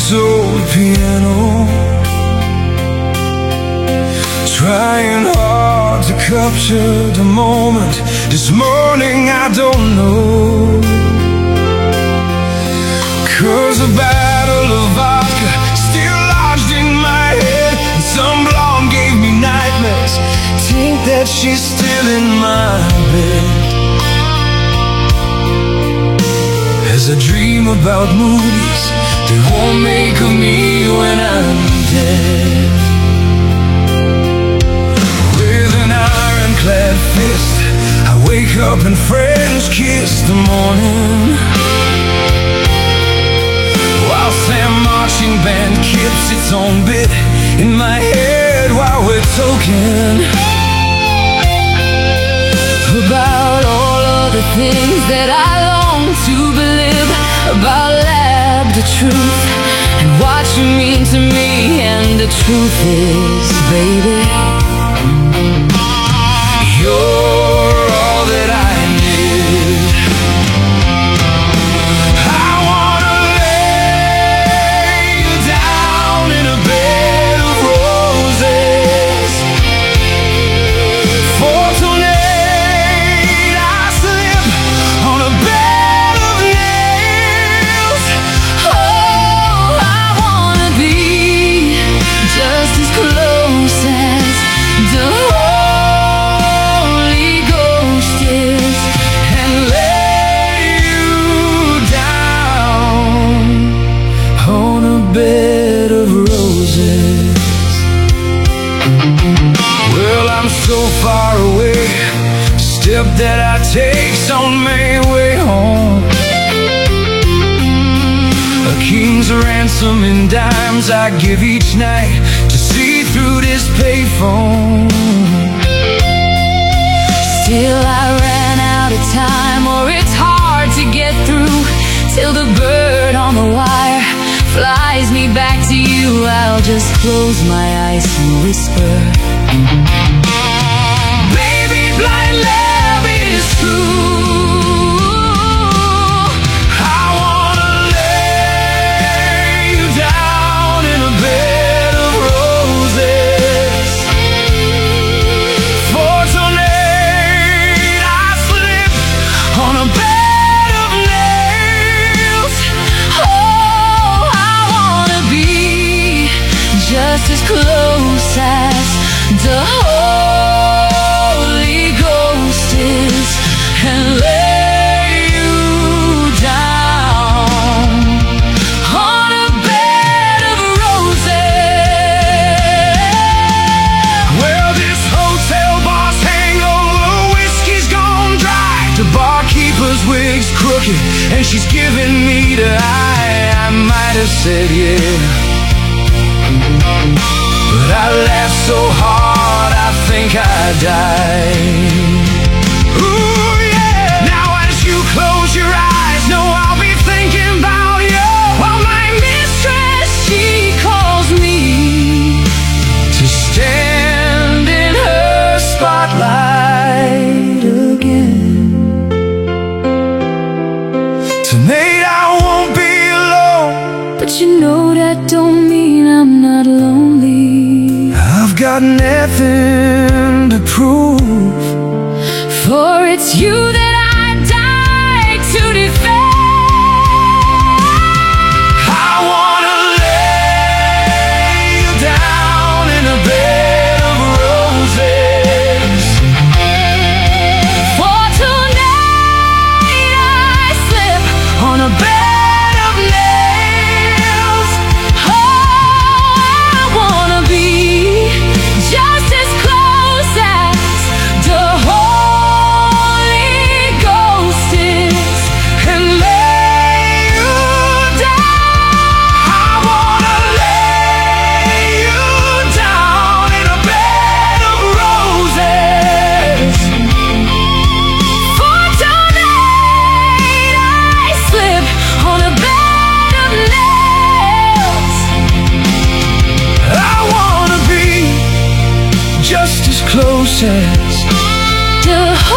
this old piano, trying hard to capture the moment. This morning I don't know, 'cause a battle of vodka still lodged in my head, and some blonde gave me nightmares. Think that she's still in my bed, as I dream about movies that won't make of me when I'm dead. With an ironclad fist, I wake up and French kiss the morning, while Sam marching band keeps its own bit in my head while we're talking about all of the things that I long to believe, about lab the truth and what you mean to me. And the truth is, baby, you're all that I need. I wanna lay you down in a bed of roses. For tonight I slip on a bed of nails. Oh, I wanna be just as close as the Holy Ghost is, and lay you down on a bed of roses. Well, I'm so far away, step that I take's on my way home. A king's ransom in dimes I give each night to see through this payphone. Still I ran out of time, or it's hard to get through, till the bird on the wire flies me back to you. I'll just close my eyes and whisper, baby, blind love is true. I wanna lay you down in a bed of roses. For tonight I slip on a bed of nails. Oh, I wanna be just as close as the Holy Ghost is, and lay you down on a bed of roses. Well, this hotel bar's hangover whiskey's gone dry, the barkeeper's wig's crooked and she's giving me the eye. I might have said yeah, but I laughed so hard I think I died. Ooh, yeah. Now as you close your eyes, know I'll be thinking about you, while my mistress, she calls me to stand in her spotlight again. Tonight I won't be alone, but you know that don't mean I'm not lonely. I've got nothing to prove, for it's you that I died to defend. I wanna lay you down in a bed of roses. For tonight I slip on a bed of nails. Oh, I wanna be just as close as the Holy Ghost is, and lay you down. I wanna lay you down in a bed of roses. For tonight I slip on a bed of nails. I wanna be just as close as the